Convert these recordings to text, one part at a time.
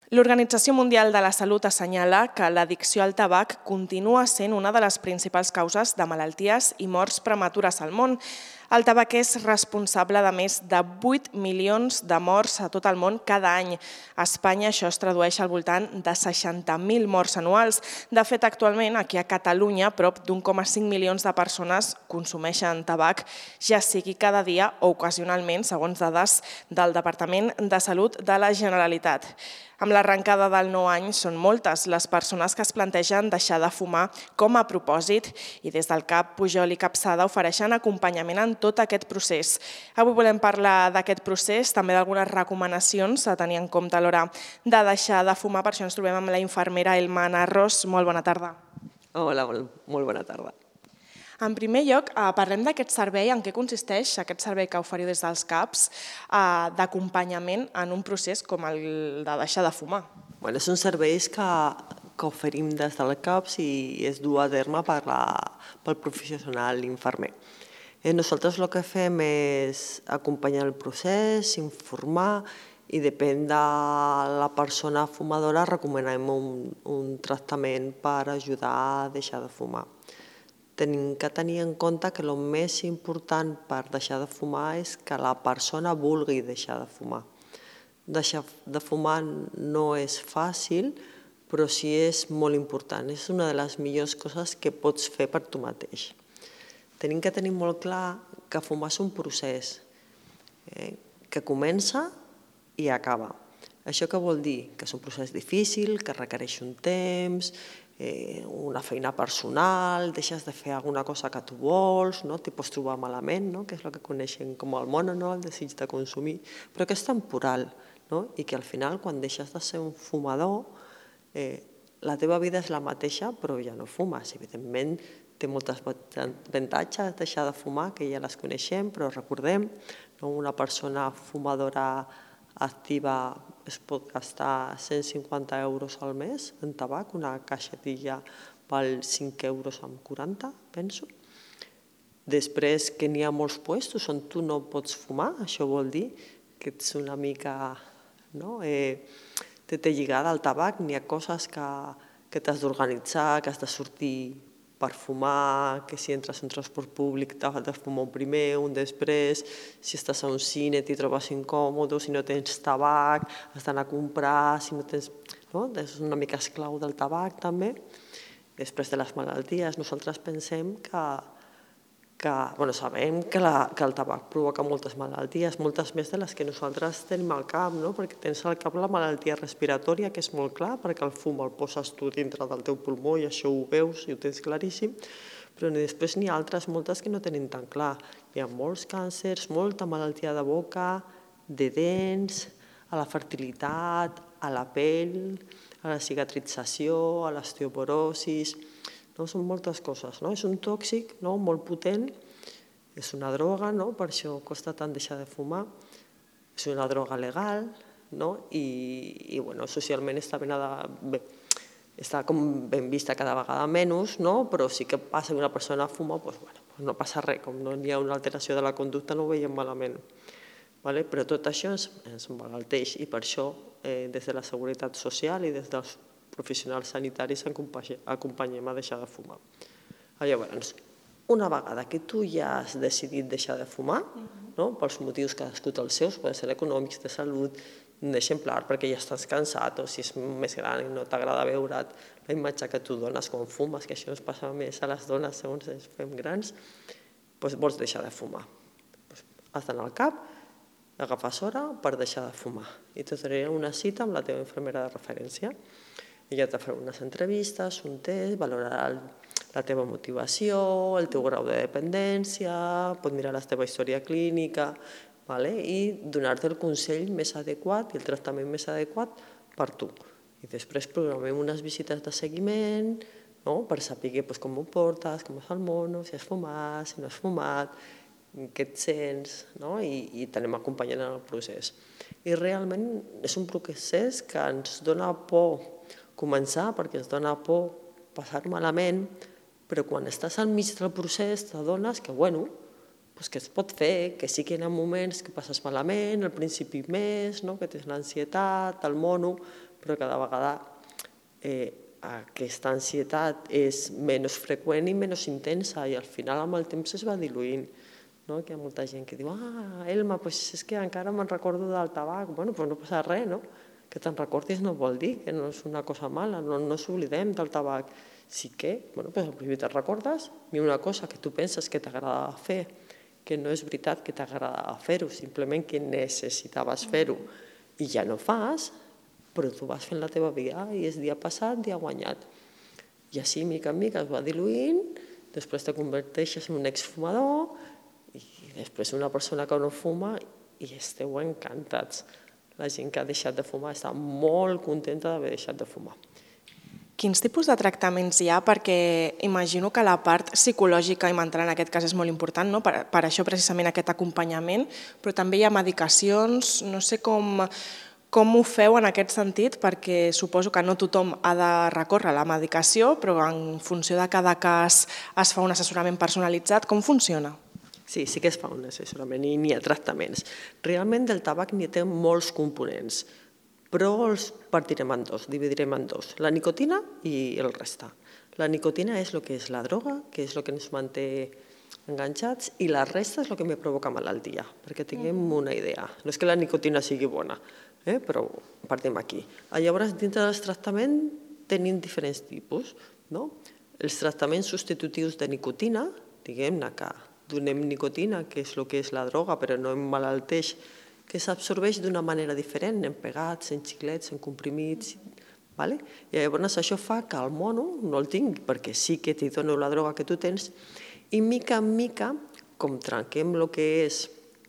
L'Organització Mundial de la Salut assenyala que l'addicció al tabac continua sent una de les principals causes de malalties i morts prematures al món. El tabac és responsable de més de 8 milions de morts a tot el món cada any. A Espanya això es tradueix al voltant de 60.000 morts anuals. De fet, actualment, aquí a Catalunya, prop d'1,5 milions de persones consumeixen tabac, ja sigui cada dia o ocasionalment, segons dades del Departament de Salut de la Generalitat. Amb l'arrencada del nou any són moltes les persones que es plantegen deixar de fumar com a propòsit i des del CAP Pujol i Capçada ofereixen acompanyament en tot aquest procés. Avui volem parlar d'aquest procés, també d'algunes recomanacions a tenir en compte a l'hora de deixar de fumar. Per això ens trobem amb la infermera Elma Narros. Molt bona tarda. Hola, molt bona tarda. En primer lloc, parlem d'aquest servei, en què consisteix aquest servei que oferiu des dels CAPs d'acompanyament en un procés com el de deixar de fumar. Són serveis que oferim des del CAPs i es du a terme pel professional infermer. Nosaltres el que fem és acompanyar el procés, informar i depèn de la persona fumadora recomanem un tractament per ajudar a deixar de fumar. Tenim que tenir en compte que el més important per deixar de fumar és que la persona vulgui deixar de fumar. Deixar de fumar no és fàcil, però sí és molt important. És una de les millors coses que pots fer per tu mateix. Tenim que tenir molt clar que fumar és un procés que comença i acaba. Això què vol dir? Que és un procés difícil, que requereix un temps, una feina personal, deixes de fer alguna cosa que tu vols, t'hi pots trobar malament, que és el que coneixem com el mono, el desig de consumir, però que és temporal i que al final quan deixes de ser un fumador la teva vida és la mateixa però ja no fumes. Evidentment té molts avantatges deixar de fumar, que ja les coneixem, però recordem, una persona fumadora activa es pot gastar 150 euros al mes en tabac, una caixetilla val 5,40 euros, penso. Després que n'hi ha molts puestos on tu no pots fumar, això vol dir que ets una mica té lligada al tabac, n'hi ha coses que t'has d'organitzar, que has de sortir per fumar, que si entres en transport públic t'has de fumar un primer, un després, si estàs a un cine t'hi trobes incòmode, si no tens tabac, has d'anar a comprar, si no tens... És una mica esclau del tabac també. Després de les malalties, nosaltres pensem sabem que el tabac provoca moltes malalties, moltes més de les que nosaltres tenim al cap, perquè tens al cap la malaltia respiratòria, que és molt clar, perquè el fum el poses tu dintre del teu pulmó i això ho veus i ho tens claríssim, però després n'hi ha altres moltes que no tenim tan clar. Hi ha molts càncers, molta malaltia de boca, de dents, a la fertilitat, a la pell, a la cicatrització, a l'osteoporosis... Són moltes coses. És un tòxic molt potent, és una droga, per això costa tant deixar de fumar, és una droga legal i socialment està ben vista cada vegada menys, però sí que passa que una persona fuma, no passa res, com no hi ha una alteració de la conducta no ho veiem malament. Però tot això ens emmalalteix i per això des de la Seguretat Social i des dels professionals sanitaris acompanyem a deixar de fumar. Llavors, una vegada que tu ja has decidit deixar de fumar, pels motius cadascú té els seus, poden ser econòmics, de salut, d'exemplar, perquè ja estàs cansat o si és més gran i no t'agrada veure't la imatge que tu dones quan fumes, que això ens passa més a les dones segons ens fem grans, vols deixar de fumar. Has d'anar al CAP, agafes hora per deixar de fumar i te donaré una cita amb la teva infermera de referència. Ella te farà unes entrevistes, un test, valorarà la teva motivació, el teu grau de dependència, pot mirar la teva història clínica i donar-te el consell més adequat i el tractament més adequat per tu. I després programem unes visites de seguiment per saber com ho portes, com és el mono, si has fumat, si no has fumat, què et sents, i t'anem acompanyant en el procés. I realment és un procés que ens dona por començar perquè ens dona por passar malament, però quan estàs al mig del procés t'adones que es pot fer, que sí que hi ha moments que passes malament, al principi més, que tens l'ansietat, el mono, però cada vegada aquesta ansietat és menys freqüent i menys intensa i al final amb el temps es va diluint. No? Que hi ha molta gent que diu Elma, és que encara me'n recordo del tabac. Bueno, doncs no passa res, no? Que te'n recordis no vol dir que no és una cosa mala, no s'oblidem del tabac. Sí que, bueno, doncs al principi te'n recordes i una cosa que tu penses que t'agradava fer, que no és veritat que t'agradava fer-ho, simplement que necessitaves fer-ho i ja no fas, però tu vas fent la teva vida i és dia passat, dia guanyat. I així, mica en mica, es va diluint, després te converteixes en un exfumador i després una persona que no fuma i esteu encantats. La gent que ha deixat de fumar està molt contenta d'haver deixat de fumar. Quins tipus de tractaments hi ha? Perquè imagino que la part psicològica i mental en aquest cas és molt important, no? Per això precisament aquest acompanyament, però també hi ha medicacions, no sé com ho feu en aquest sentit, perquè suposo que no tothom ha de recórrer a la medicació, però en funció de cada cas es fa un assessorament personalitzat. Com funciona? Sí que es fa un assessorament i n'hi ha tractaments. Realment el tabac n'hi té molts components, però els partirem en dos, dividirem en dos, la nicotina i el resta. La nicotina és el que és la droga, que és el que ens manté enganxats, i la resta és el que me provoca malaltia, perquè tinguem una idea. No és que la nicotina sigui bona, però partim aquí. Llavors, dintre del tractament tenim diferents tipus. Els tractaments substitutius de nicotina, diguem-ne que donem nicotina, que és el que és la droga, però no emmalalteix, que s'absorbeix d'una manera diferent, en pegats, en xiclets, en comprimits. I llavors això fa que el mono no el tingui, perquè sí que t'hi dono la droga que tu tens, i mica en mica, com trenquem el que és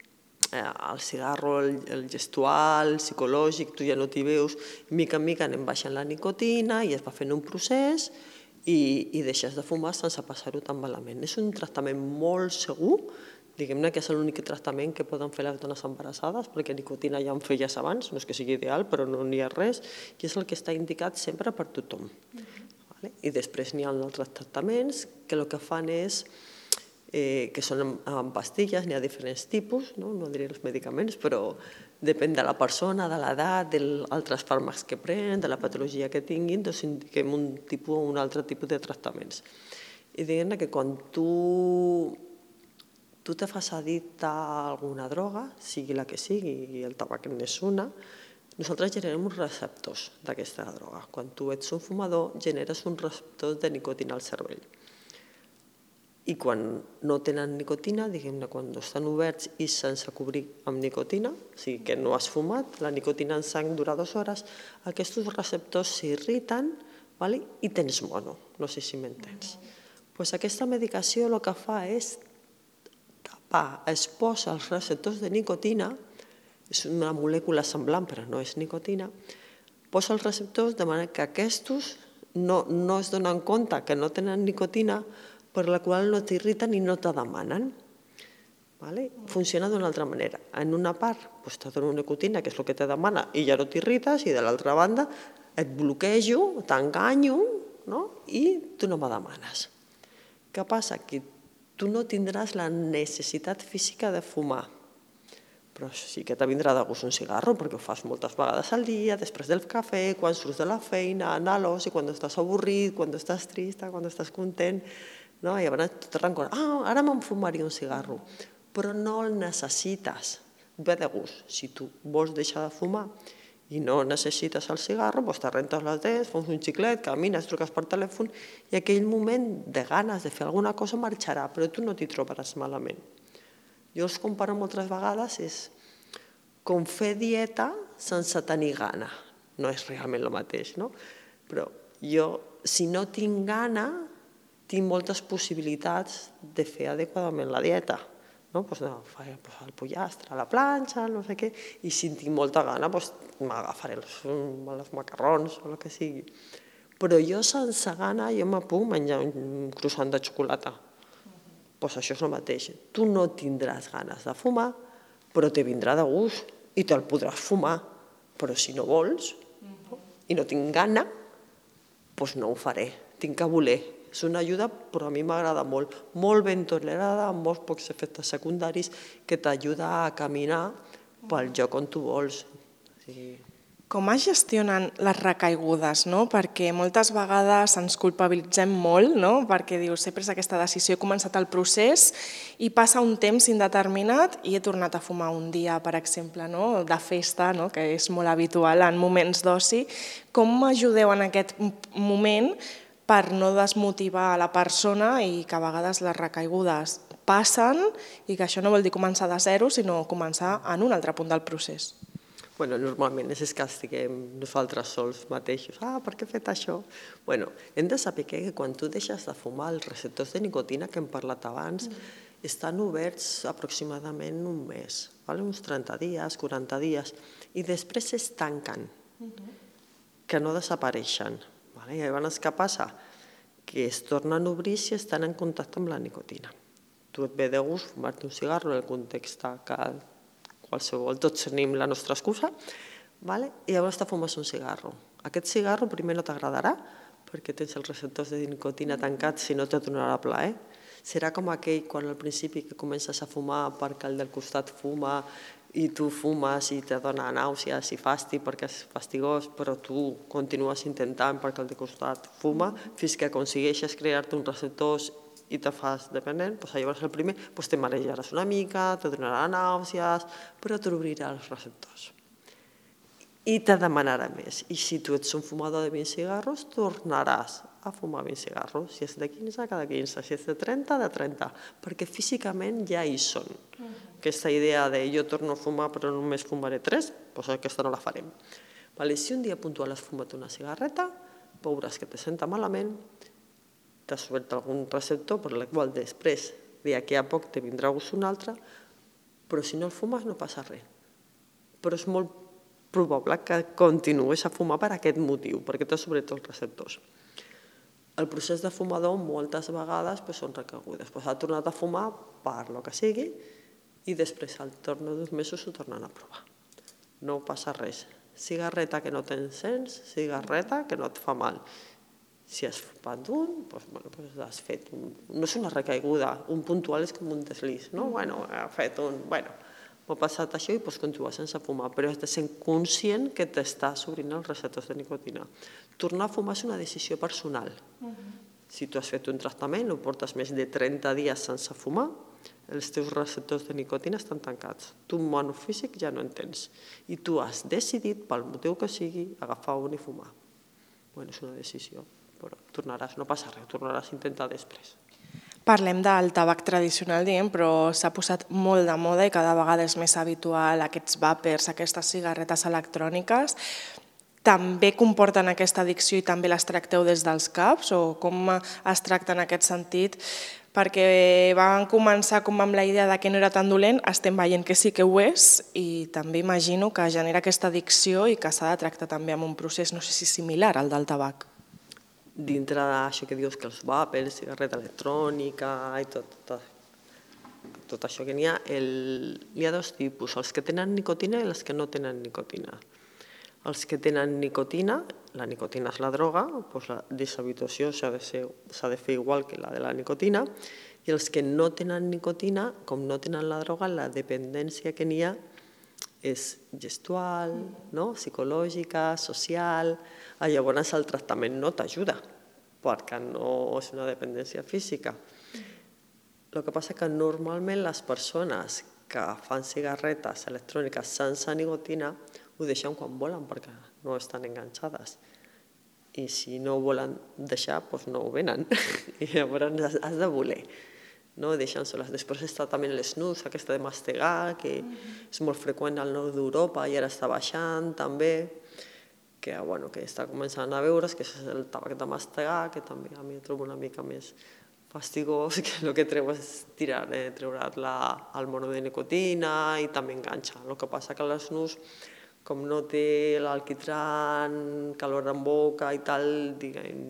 el cigarro, el gestual, el psicològic, tu ja no t'hi veus, mica en mica anem baixant la nicotina i es va fent un procés i deixes de fumar sense passar-ho tan malament. És un tractament molt segur, diguem-ne que és l'únic tractament que poden fer les dones embarassades, perquè nicotina ja en feies abans, no és que sigui ideal, però no n'hi ha res, i és el que està indicat sempre per tothom. I després n'hi ha altres tractaments que el que fan és que són en pastilles, n'hi ha diferents tipus, no diré els medicaments, però depèn de la persona, de l'edat, d'altres fàrmacs que prenen, de la patologia que tinguin, doncs indiquem un altre tipus de tractaments. I diguem que quan tu te fas addicte a alguna droga, sigui la que sigui, i el tabac n'és una, nosaltres generem uns receptors d'aquesta droga. Quan tu ets un fumador, generes uns receptors de nicotina al cervell. I quan no tenen nicotina, diguem-ne, quan estan oberts i sense cobrir amb nicotina, o sigui que no has fumat, la nicotina en sang dura 2 hores, aquests receptors s'irriten i tens mono, no sé si m'entens. Aquesta medicació el que fa és tapar, es posa els receptors de nicotina, és una molècula semblant però no és nicotina, posa els receptors de manera que aquests no es donen compte que no tenen nicotina, per la qual no t'irriten i no te demanen. Funciona d'una altra manera. En una part te dono nicotina, que és el que te demana, i ja no t'irrites, i de l'altra banda et bloquejo, t'enganyo, i tu no me demanes. Què passa? Que tu no tindràs la necessitat física de fumar, però sí que te vindrà de gust un cigarro, perquè ho fas moltes vegades al dia, després del cafè, quan surts de la feina, anar a l'oci, quan estàs avorrit, quan estàs trista, quan estàs content. Llavors tu te recordes, ara me'n fumaria un cigarro, però no el necessites, ve de gust. Si tu vols deixar de fumar i no necessites el cigarro, doncs te rentes les dents, fons un xiclet, camines, truques per telèfon i aquell moment de ganes de fer alguna cosa marxarà, però tu no t'hi trobaràs malament. Jo els comparo moltes vegades, és com fer dieta sense tenir gana. No és realment el mateix, no? Però jo, si no tinc gana, tinc moltes possibilitats de fer adequadament la dieta. El pollastre a la planxa, no sé què, i si tinc molta gana m'agafaré els macarrons o el que sigui. Però jo sense gana jo me puc menjar un croissant de xocolata. Això és el mateix. Tu no tindràs ganes de fumar, però te vindrà de gust i te'l podràs fumar. Però si no vols i no tinc gana, doncs no ho faré. Tinc que voler. És una ajuda, però a mi m'agrada molt. Molt ben tolerada, amb molts pocs efectes secundaris, que t'ajuda a caminar pel lloc on tu vols. Com es gestionen les recaigudes? Perquè moltes vegades ens culpabilitzem molt, perquè dius, he pres aquesta decisió, he començat el procés i passa un temps indeterminat i he tornat a fumar un dia, per exemple, de festa, que és molt habitual en moments d'oci. Com ajudeu en aquest moment per no desmotivar a la persona i que a vegades les recaigudes passen i que això no vol dir començar de zero, sinó començar en un altre punt del procés? Normalment és que estiguem nosaltres sols mateixos. Per què he fet això? Hem de saber que quan tu deixes de fumar, els receptors de nicotina que hem parlat abans estan oberts aproximadament un mes, uns 30 dies, 40 dies, i després es tanquen, que no desapareixen. I llavors què passa? Que es tornen a obrir si estan en contacte amb la nicotina. Tu et ve de gust fumar-te un cigarro en el context que qualsevol, tots tenim la nostra excusa, i llavors te fumes un cigarro. Aquest cigarro primer no t'agradarà perquè tens els receptors de nicotina tancats i no te donarà plaer. Serà com aquell quan al principi que comences a fumar perquè el del costat fuma i tu fumes i te dona nàusees i fàstic perquè és fastigós, però tu continues intentant perquè el de costat fuma fins que aconsegueixes crear-te uns receptors i te fas dependent, llavors el primer te marejaràs una mica, te donarà nàusees, però t'obrirà els receptors. I te demanarà més. I si tu ets un fumador de 20 cigarros, tornaràs a fumar 20 cigarros. Si és de 15, cada 15. Si és de 30, de 30. Perquè físicament ja hi són. Aquesta idea de jo torno a fumar però només fumaré 3, aquesta no la farem. Si un dia puntual has fumat una cigarreta, veuràs que te senta malament, t'has obert algun receptor per el qual després, d'aquí a poc, te vindrà gust un altre, però si no el fumes no passa res. Però és molt probable que continuïs a fumar per aquest motiu, perquè t'has obert els receptors. El procés de fumador moltes vegades són recaigudes. Ha tornat a fumar per lo que sigui i després al torn de 2 mesos ho tornen a provar. No passa res. Cigarreta que no t'encens, cigarreta que no et fa mal. Si has fumat un, has fet un... No és una recaiguda, un puntual és com un deslís, no? Ha fet un... M'ha passat això i pots continuar sense fumar, però has de ser conscient que t'estàs obrint els receptors de nicotina. Tornar a fumar és una decisió personal. Si tu has fet un tractament o portes més de 30 dies sense fumar, els teus receptors de nicotina estan tancats. Tu, humano físic, ja no en tens. I tu has decidit, pel motiu que sigui, agafar un i fumar. És una decisió. Però tornaràs, no passa res, tornaràs a intentar després. Parlem del tabac tradicional, però s'ha posat molt de moda i cada vegada és més habitual aquests vàpers, aquestes cigarretes electròniques. També comporten aquesta addicció i també les tracteu des dels CAPs o com es tracta en aquest sentit? Perquè van començar com amb la idea que no era tan dolent, estem veient que sí que ho és i també imagino que genera aquesta addicció i que s'ha de tractar també amb un procés, no sé si similar al del tabac. Dintre d'això que dius que els vàpers, cigarreta electrònica i tot això que n'hi ha, hi ha 2 tipus, els que tenen nicotina i els que no tenen nicotina. Els que tenen nicotina, la nicotina és la droga, la deshabituació s'ha de fer igual que la de la nicotina, i els que no tenen nicotina, com no tenen la droga, la dependència que n'hi ha és gestual, psicològica, social. Llavors el tractament no t'ajuda perquè no és una dependència física. El que passa que normalment les persones que fan cigarretes electròniques sense nicotina ho deixen quan volen perquè no estan enganxades. I si no ho volen deixar, no ho venen. I llavors has de voler. No deixen soles. Després està també l'snus, aquesta de mastegar, que és molt freqüent al nord d'Europa i ara està baixant també, que està començant a veure's, que és el tabac de mastegar, que també a mi trobo una mica més fastigós, que el que treu és treure el mono de nicotina i també enganxa. El que passa que l'snus, com no té l'alquitran, calor en boca i tal, diguem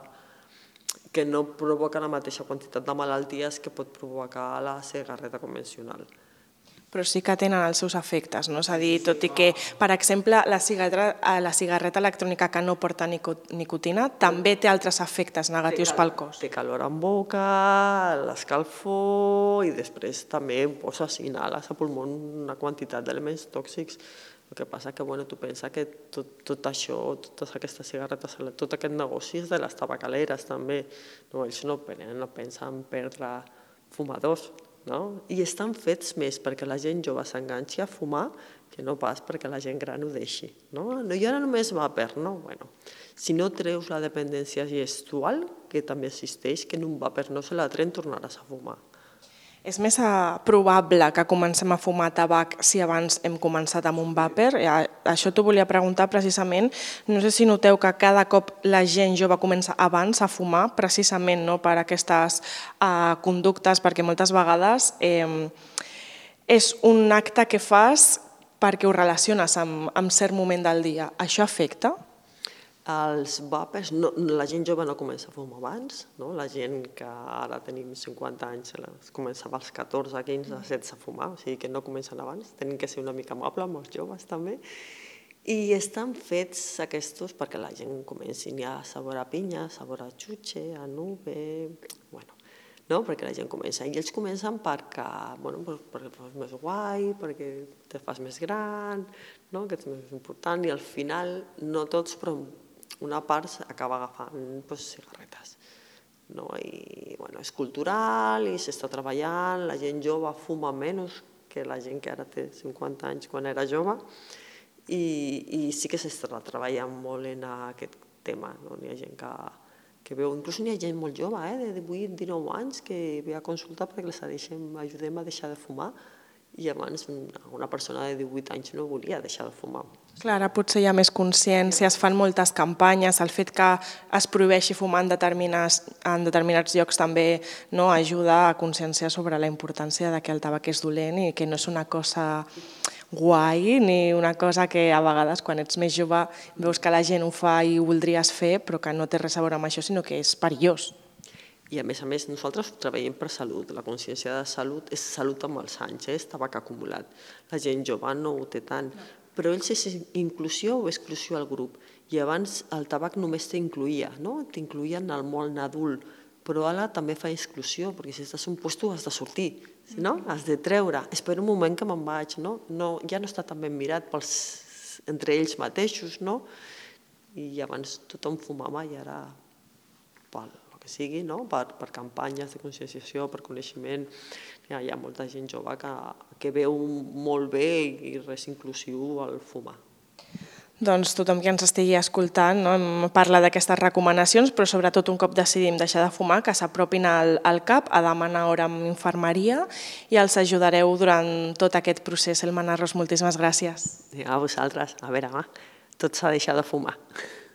que no provoca la mateixa quantitat de malalties que pot provocar la cigarreta convencional. Però sí que tenen els seus efectes, no? És a dir, tot i que, per exemple, la cigarreta electrònica que no porta nicotina també té altres efectes negatius pel cos. Té calor en boca, l'escalfor i després també inhales a pulmó una quantitat d'elements tòxics. El El que passa que tu pensa que tot això, totes aquestes cigarretes, tot aquest negoci és de les tabacaleres també. Ells no pensen perdre fumadors, i estan fets més perquè la gent jove s'enganxi a fumar que no pas perquè la gent gran ho deixi. I ara només vapor, si no treus la dependència gestual, que també existeix, que en un vapor no se la tren tornaràs a fumar. És més probable que comencem a fumar tabac si abans hem començat amb un vapor? Això t'ho volia preguntar precisament. No sé si noteu que cada cop la gent jove comença abans a fumar, precisament per aquestes conductes, perquè moltes vegades és un acte que fas perquè ho relaciones amb cert moment del dia. Això afecta? Els vapers, la gent jove no comença a fumar abans, la gent que ara tenim 50 anys començava als 14, 15, 16 a fumar, o sigui que no comencen abans, tenim que ser una mica amables amb els joves també, i estan fets aquests perquè la gent comenci a sabor a pinya, a sabor a xuche, a nube, perquè la gent comença, i ells comencen perquè fas més guai, perquè te fas més gran, que ets més important, i al final no tots, però una part acaba agafant cigarretes. I és cultural i s'està treballant, la gent jove fuma menys que la gent que ara té 50 anys quan era jove, i sí que s'està treballant molt en aquest tema. Hi ha gent que veu, inclús hi ha gent molt jove, de 18, 19 anys, que ve a consultar perquè les ajudem a deixar de fumar, i abans una persona de 18 anys no volia deixar de fumar. Clar, ara potser hi ha més consciència, es fan moltes campanyes, el fet que es prohibeixi fumar en determinats llocs també ajuda a conscienciar sobre la importància que el tabac és dolent i que no és una cosa guai ni una cosa que a vegades quan ets més jove veus que la gent ho fa i ho voldries fer però que no té res a veure amb això sinó que és perillós. I a més, nosaltres treballem per salut. La consciència de salut és salut amb els anys, és tabac acumulat. La gent jove no ho té tant, però ells és inclusió o exclusió al grup. I abans el tabac només t'incluïa, t'incluïen al món adult, però ara també fa exclusió, perquè si estàs en un lloc has de sortir, has de treure. Espera un moment que me'n vaig, ja no està tan ben mirat entre ells mateixos, i abans tothom fumava i ara sigui, per campanyes de conscienciació, per coneixement. Hi ha molta gent jove que veu molt bé i res inclusiu al fumar. Doncs tothom que ens estigui escoltant parla d'aquestes recomanacions, però sobretot un cop decidim deixar de fumar, que s'apropin al CAP a demanar hora amb infermeria i els ajudareu durant tot aquest procés. Elma Narros, moltíssimes gràcies. A vosaltres. A veure, tot s'ha de deixar de fumar.